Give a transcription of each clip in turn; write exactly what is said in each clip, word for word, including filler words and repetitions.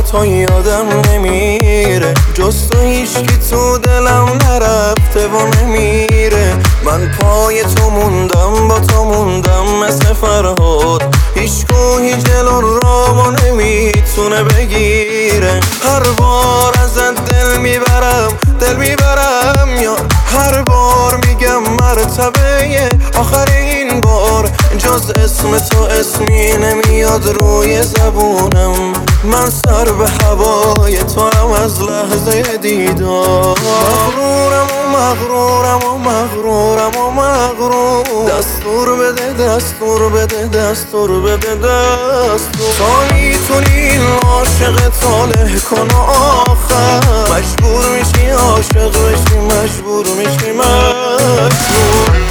تو یادم نمیره، جز تو هیچکی تو دلم نرفته و نمیره. من پای تو موندم، با تو موندم مثل فرهاد، هیچ کوهی جلو رامو نمیتونه بگیره. هر بار ازت دل میبرم، دل میبرم یا هر بار میگم مرتبه آخرین بار، جز اسم تو اسمی نمیاد روی زبونم. من سر به هوای تو هم از لحظه دیدار. مغرورم و مغرورم و مغرورم و مغرور، دستور بده دستور بده دستور بده دستور. تا میتونی این عاشق صالح کن و آخر مجبور میشی عاشق بشی، مجبور میشی مجبور.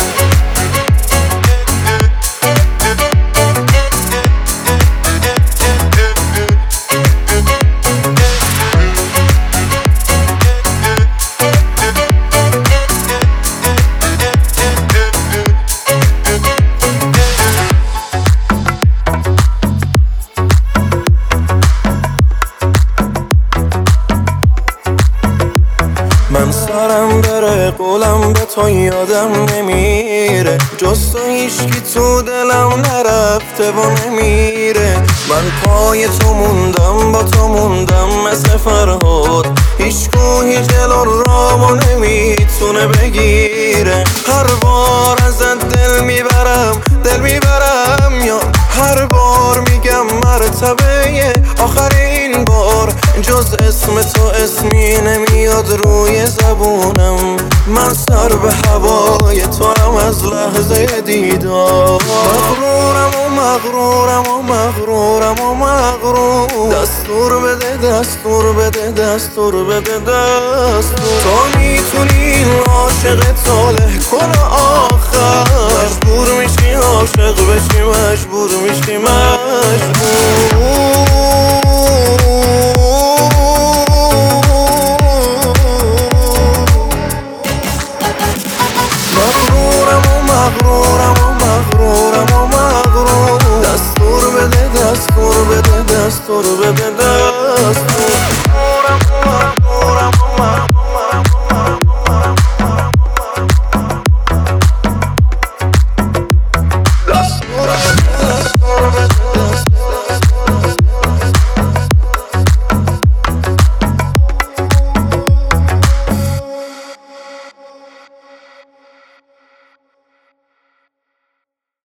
من سرم بره قولم به تو یادم نمیره، جز تو هیچکی تو دلم نرفته و نمیره. من پای تو موندم، با تو موندم مثل فرهاد، هیچ کوهی جلو رامو نمیتونه بگیره. هر بار ازت دل میبرم، دل میبرم یا هر بار میگم مرتبه آخرین بار، جز اسم تو اسمی نمیاد روی زبونم. من سر به هوای تو هم از لحظه دیدار. مغرورم و مغرورم و مغرورم و مغرور، دستور بده دستور بده دستور بده دستور. تا میتونی این عاشق صالح کن آخر مجبور میشی عاشق بشی،